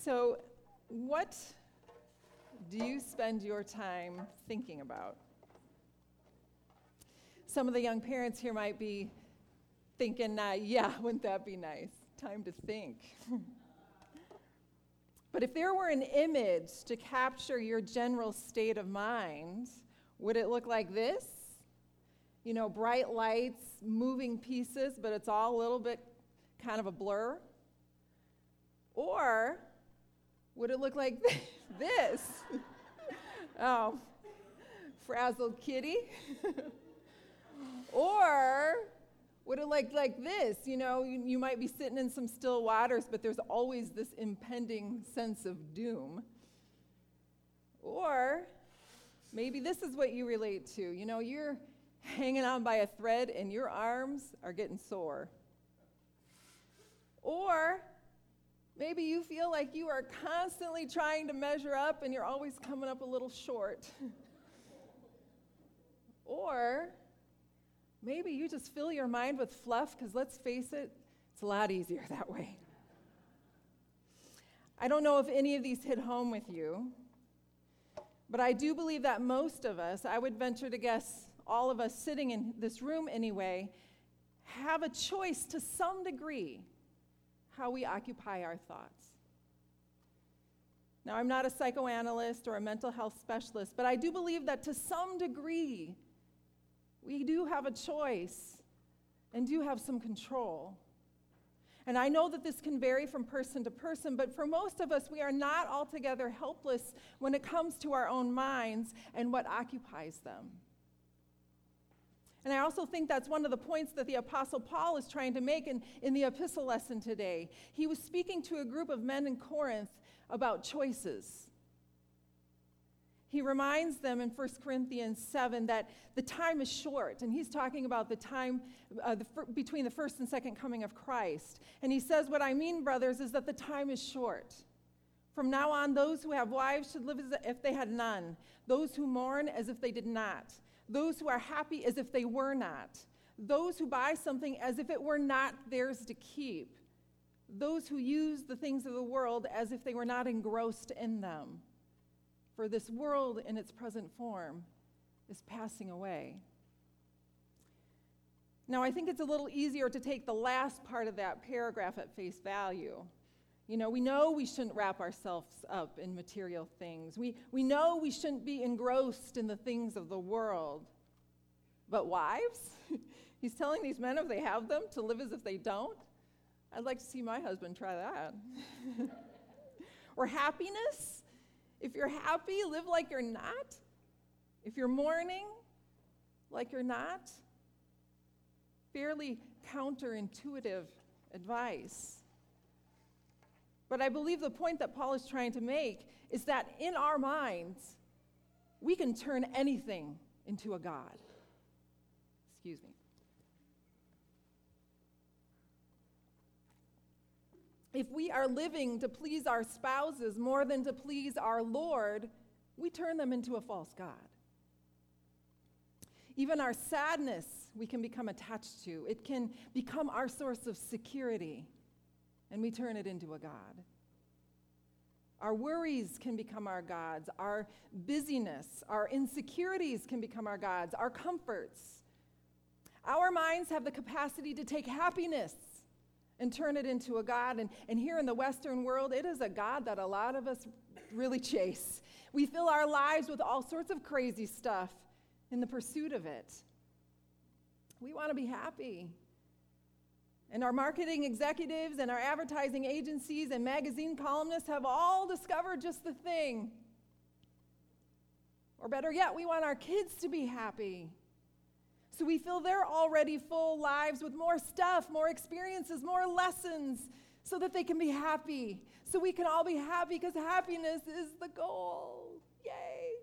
So, what do you spend your time thinking about? Some of the young parents here might be thinking, yeah, wouldn't that be nice? Time to think. But if there were an image to capture your general state of mind, would it look like this? You know, bright lights, moving pieces, but it's all a little bit kind of a blur? Or would it look like this? Oh, frazzled kitty. Or would it look like this? You know, you might be sitting in some still waters, but there's always this impending sense of doom. Or maybe this is what you relate to. You know, you're hanging on by a thread and your arms are getting sore. Or maybe you feel like you are constantly trying to measure up and you're always coming up a little short. Or maybe you just fill your mind with fluff, because let's face it, it's a lot easier that way. I don't know if any of these hit home with you, but I do believe that most of us, I would venture to guess all of us sitting in this room anyway, have a choice to some degree how we occupy our thoughts. Now, I'm not a psychoanalyst or a mental health specialist, but I do believe that to some degree, we do have a choice and do have some control. And I know that this can vary from person to person, but for most of us, we are not altogether helpless when it comes to our own minds and what occupies them. And I also think that's one of the points that the Apostle Paul is trying to make in the epistle lesson today. He was speaking to a group of men in Corinth about choices. He reminds them in 1 Corinthians 7 that the time is short, and he's talking about the time between the first and second coming of Christ. And he says, what I mean, brothers, is that the time is short. From now on, those who have wives should live as if they had none, those who mourn as if they did not, those who are happy as if they were not, those who buy something as if it were not theirs to keep, those who use the things of the world as if they were not engrossed in them. For this world in its present form is passing away. Now, I think it's a little easier to take the last part of that paragraph at face value. You know we shouldn't wrap ourselves up in material things. We know we shouldn't be engrossed in the things of the world. But wives? He's telling these men, if they have them, to live as if they don't. I'd like to see my husband try that. Or happiness? If you're happy, live like you're not. If you're mourning, like you're not. Fairly counterintuitive advice. But I believe the point that Paul is trying to make is that in our minds, we can turn anything into a god. Excuse me. If we are living to please our spouses more than to please our Lord, we turn them into a false god. Even our sadness we can become attached to. It can become our source of security, and we turn it into a god. Our worries can become our gods. Our busyness, our insecurities can become our gods. Our comforts. Our minds have the capacity to take happiness and turn it into a god. And here in the Western world, it is a god that a lot of us really chase. We fill our lives with all sorts of crazy stuff in the pursuit of it. We want to be happy. And our marketing executives and our advertising agencies and magazine columnists have all discovered just the thing. Or better yet, we want our kids to be happy. So we fill their already full lives with more stuff, more experiences, more lessons, so that they can be happy. So we can all be happy, because happiness is the goal. Yay!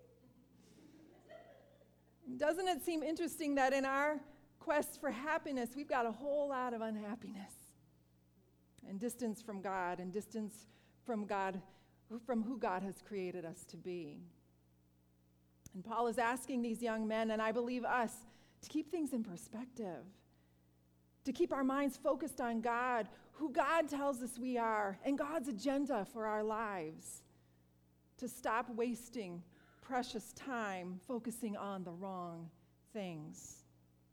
Doesn't it seem interesting that in our quest for happiness, we've got a whole lot of unhappiness and distance from God and distance from God, from who God has created us to be. And Paul is asking these young men, and I believe us, to keep things in perspective. to keep our minds focused on God, who God tells us we are, and God's agenda for our lives, to stop wasting precious time focusing on the wrong things.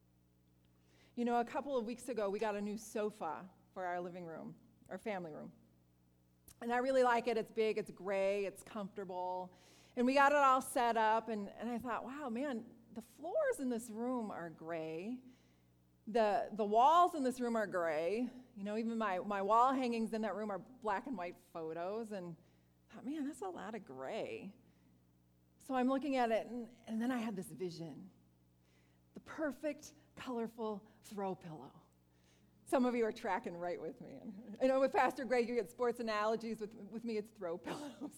You know, a couple of weeks ago, we got a new sofa for our living room, our family room. And I really like it. It's big, it's gray, it's comfortable. And we got it all set up, and I thought, wow, man, the floors in this room are gray. The walls in this room are gray. You know, even my wall hangings in that room are black and white photos. And I thought, man, that's a lot of gray. So I'm looking at it, and then I had this vision. The perfect, colorful throw pillow. Some of you are tracking right with me. I know with Pastor Greg, you get sports analogies. With me, it's throw pillows.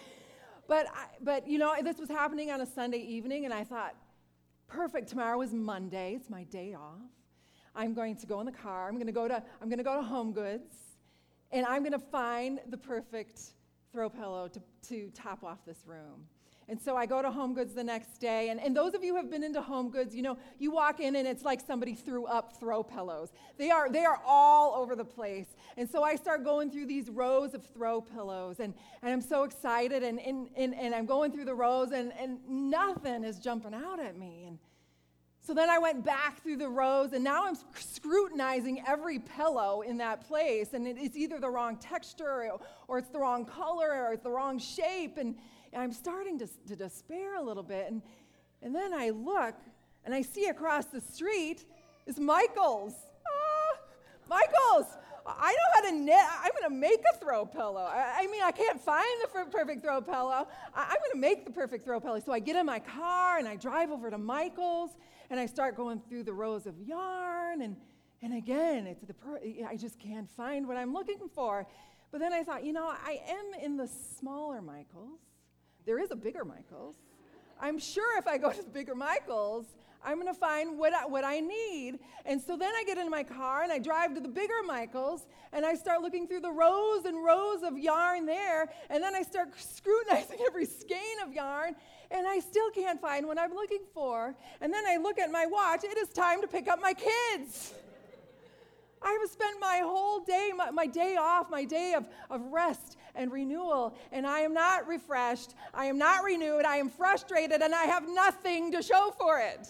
But you know, this was happening on a Sunday evening, and I thought, perfect, tomorrow is Monday. It's my day off. I'm going to go in the car. I'm going to go to Home Goods, and I'm going to find the perfect throw pillow to top off this room. And so I go to Home Goods the next day, and those of you who have been into Home Goods, you know, you walk in and it's like somebody threw up throw pillows. They are all over the place. And so I start going through these rows of throw pillows, and I'm so excited, and I'm going through the rows, and nothing is jumping out at me. And so then I went back through the rows, and now I'm scrutinizing every pillow in that place, and it's either the wrong texture, or it's the wrong color, or it's the wrong shape, and I'm starting to despair a little bit, and then I look, and I see across the street is Michael's. Michael's! I know how to knit. I'm going to make a throw pillow. I mean, I can't find the perfect throw pillow. I'm going to make the perfect throw pillow. So I get in my car, and I drive over to Michael's, and I start going through the rows of yarn, and again, I just can't find what I'm looking for. But then I thought, you know, I am in the smaller Michael's. There is a bigger Michael's. I'm sure if I go to the bigger Michael's, I'm going to find what I need. And so then I get in my car, and I drive to the bigger Michael's, and I start looking through the rows and rows of yarn there, and then I start scrutinizing every skein of yarn, and I still can't find what I'm looking for. And then I look at my watch. It is time to pick up my kids. I have spent my whole day, my day off, my day of rest and renewal, and I am not refreshed, I am not renewed, I am frustrated, and I have nothing to show for it.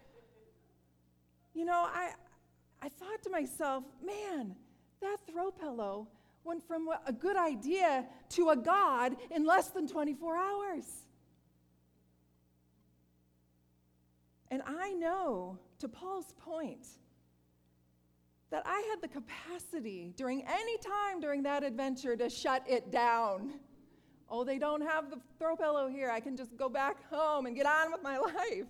You know, I thought to myself, man, that throw pillow went from a good idea to a God in less than 24 hours. And I know, to Paul's point, that I had the capacity during any time during that adventure to shut it down. Oh, they don't have the throw pillow here. I can just go back home and get on with my life.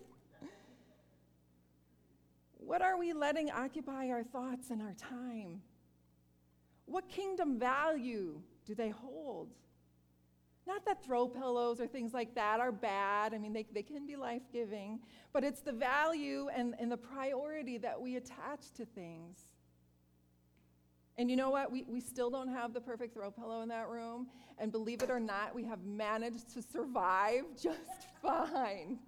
What are we letting occupy our thoughts and our time? What kingdom value do they hold? Not that throw pillows or things like that are bad. I mean, they can be life-giving, but it's the value and the priority that we attach to things. And you know what? We still don't have the perfect throw pillow in that room. And believe it or not, we have managed to survive just fine.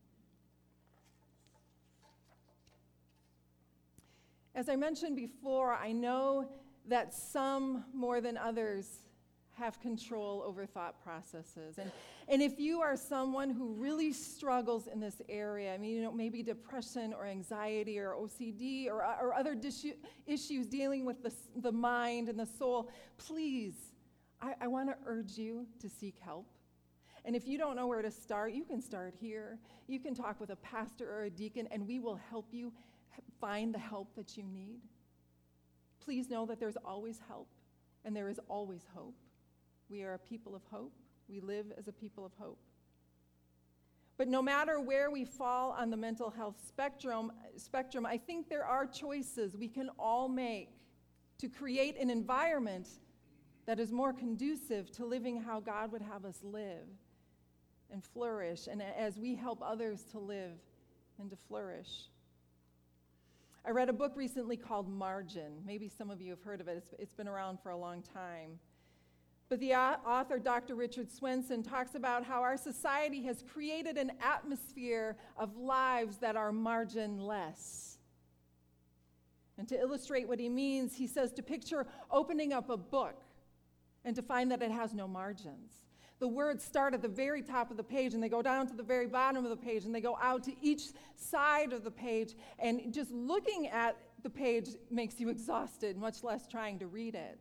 As I mentioned before, I know that some more than others have control over thought processes. And if you are someone who really struggles in this area, I mean, you know, maybe depression or anxiety or OCD or other issues dealing with the mind and the soul, please, I want to urge you to seek help. And if you don't know where to start, you can start here. You can talk with a pastor or a deacon, and we will help you find the help that you need. Please know that there's always help, and there is always hope. We are a people of hope. We live as a people of hope. But no matter where we fall on the mental health spectrum, I think there are choices we can all make to create an environment that is more conducive to living how God would have us live and flourish, and as we help others to live and to flourish. I read a book recently called Margin. Maybe some of you have heard of it. It's been around for a long time. But the author, Dr. Richard Swenson, talks about how our society has created an atmosphere of lives that are marginless. And to illustrate what he means, he says to picture opening up a book and to find that it has no margins. The words start at the very top of the page, and they go down to the very bottom of the page, and they go out to each side of the page. And just looking at the page makes you exhausted, much less trying to read it.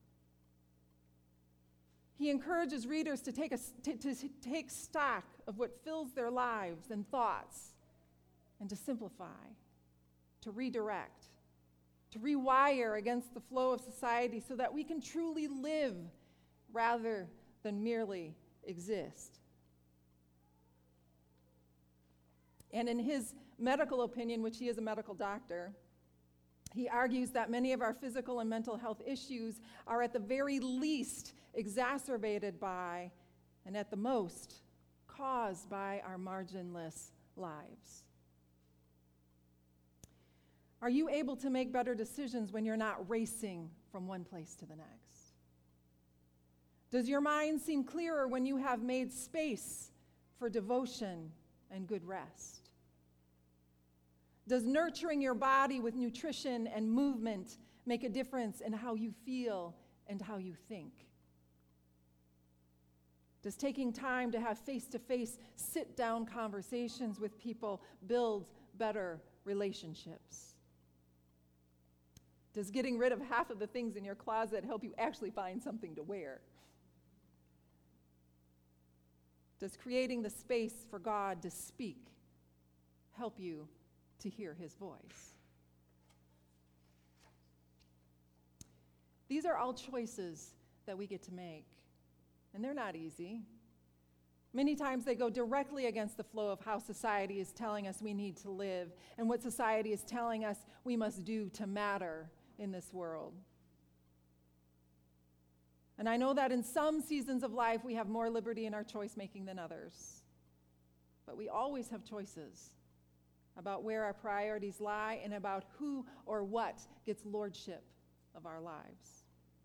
He encourages readers to take stock of what fills their lives and thoughts, and to simplify, to redirect, to rewire against the flow of society so that we can truly live rather than merely exist. And in his medical opinion, which he is a medical doctor, he argues that many of our physical and mental health issues are at the very least exacerbated by, and at the most, caused by our marginless lives. Are you able to make better decisions when you're not racing from one place to the next? Does your mind seem clearer when you have made space for devotion and good rest? Does nurturing your body with nutrition and movement make a difference in how you feel and how you think? Does taking time to have face-to-face, sit-down conversations with people build better relationships? Does getting rid of half of the things in your closet help you actually find something to wear? Does creating the space for God to speak help you to hear his voice? These are all choices that we get to make, and they're not easy. Many times they go directly against the flow of how society is telling us we need to live and what society is telling us we must do to matter in this world. And I know that in some seasons of life we have more liberty in our choice making than others. But we always have choices about where our priorities lie and about who or what gets lordship of our lives.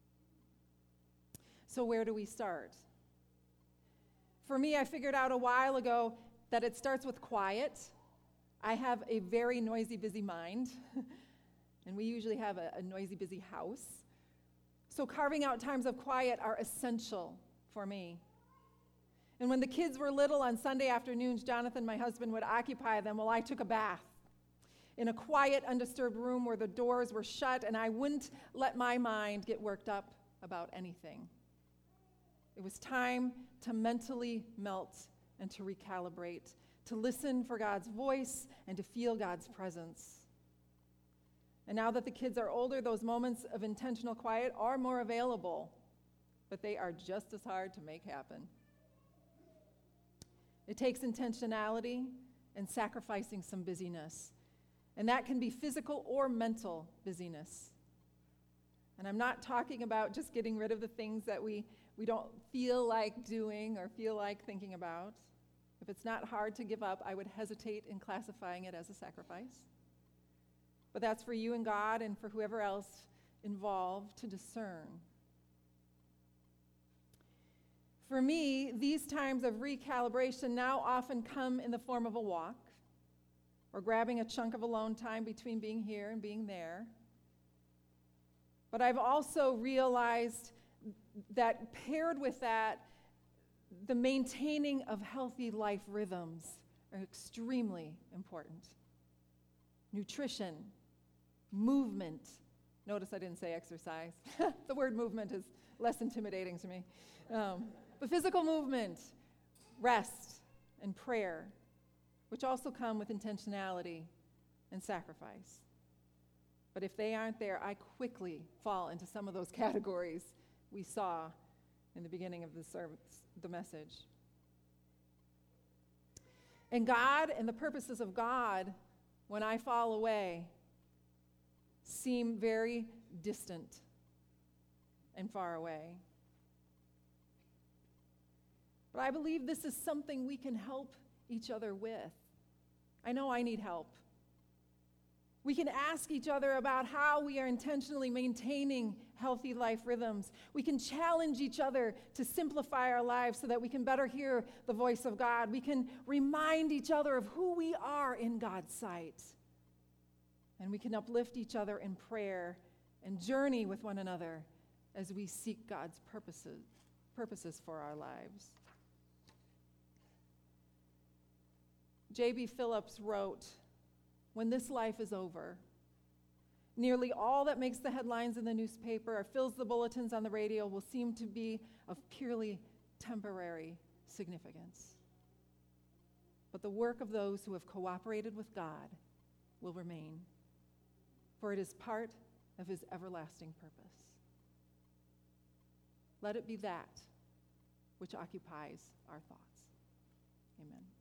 So where do we start? For me, I figured out a while ago that it starts with quiet. I have a very noisy, busy mind, and we usually have a noisy, busy house. So carving out times of quiet are essential for me. And when the kids were little on Sunday afternoons, Jonathan, my husband, would occupy them while I took a bath in a quiet, undisturbed room where the doors were shut, and I wouldn't let my mind get worked up about anything. It was time to mentally melt and to recalibrate, to listen for God's voice and to feel God's presence. And now that the kids are older, those moments of intentional quiet are more available, but they are just as hard to make happen. It takes intentionality and sacrificing some busyness, and that can be physical or mental busyness. And I'm not talking about just getting rid of the things that we don't feel like doing or feel like thinking about. If it's not hard to give up, I would hesitate in classifying it as a sacrifice. But that's for you and God and for whoever else involved to discern. For me, these times of recalibration now often come in the form of a walk or grabbing a chunk of alone time between being here and being there. But I've also realized that paired with that, the maintaining of healthy life rhythms are extremely important. Nutrition, movement. Notice I didn't say exercise. The word movement is less intimidating to me. But physical movement, rest, and prayer, which also come with intentionality and sacrifice. But if they aren't there, I quickly fall into some of those categories we saw in the beginning of the service, the message. And God and the purposes of God, when I fall away, seem very distant and far away. But I believe this is something we can help each other with. I know I need help. We can ask each other about how we are intentionally maintaining healthy life rhythms. We can challenge each other to simplify our lives so that we can better hear the voice of God. We can remind each other of who we are in God's sight. And we can uplift each other in prayer and journey with one another as we seek God's purposes for our lives. J.B. Phillips wrote, "When this life is over, nearly all that makes the headlines in the newspaper or fills the bulletins on the radio will seem to be of purely temporary significance. But the work of those who have cooperated with God will remain, for it is part of his everlasting purpose." Let it be that which occupies our thoughts. Amen.